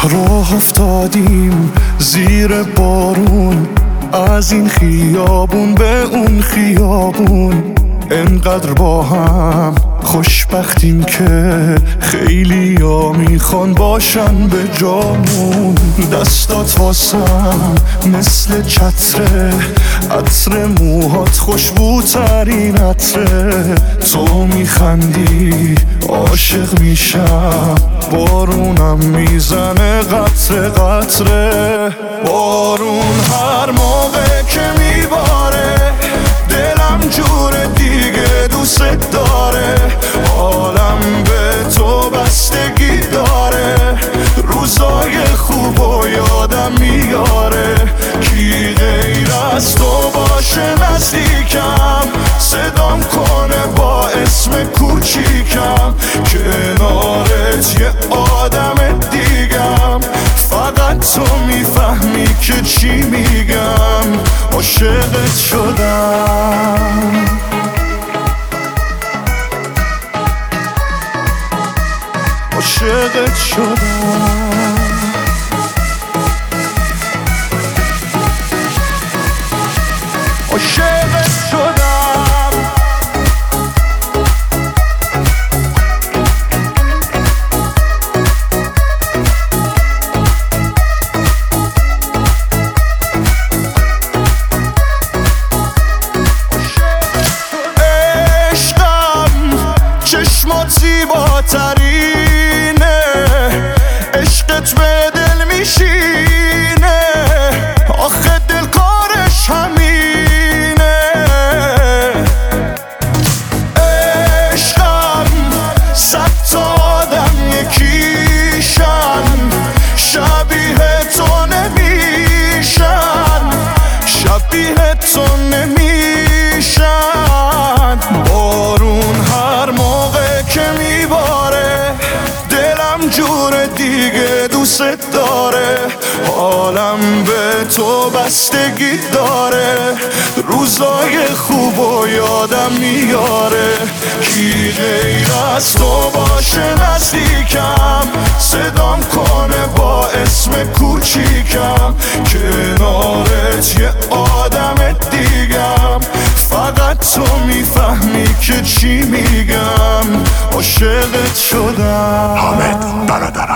راه افتادیم زیر بارون، از این خیابون به اون خیابون. انقدر با هم خوشبختیم که خیلی ها میخوان باشن به جامون. دستات واسم مثل چتره، عطر موهات خوشبوترین عطره. تو میخندی عاشق میشم، بارونم میزنه قطره قطره. بارون هر موقع که میباره دلم جور دیگه دوست داره. حالم به تو بستگی داره، روزای خوب و یادم میاره. کی غیر از تو باشه نزدیکم، صدام کنه با اسم کوچیکم. کنارت یه آدم دیگم، فقط تو میفهمی که چی میگم. عاشقت شدم، عاشقت شدم، عاشقت شدم. چشمات زیباترینه، عشقت به دل میشینه. آخه دل کارش همینه. عشقم صد تا آدم یکیشن، شبیه تو نمیشن، شبیه تو نمیشن. بارون هر موقع که میباره دلم جور دیگه دوست داره. حالم به تو بستگی داره، روزای خوب و یادم میاره. کی غیر از تو باشه نزدیکم، صدام کنه با اسم کوچیکم. کنارت یه آدم دیگم، فقط تو میفهمی که چی میگم. عاشقت شدم. حامد برادرم.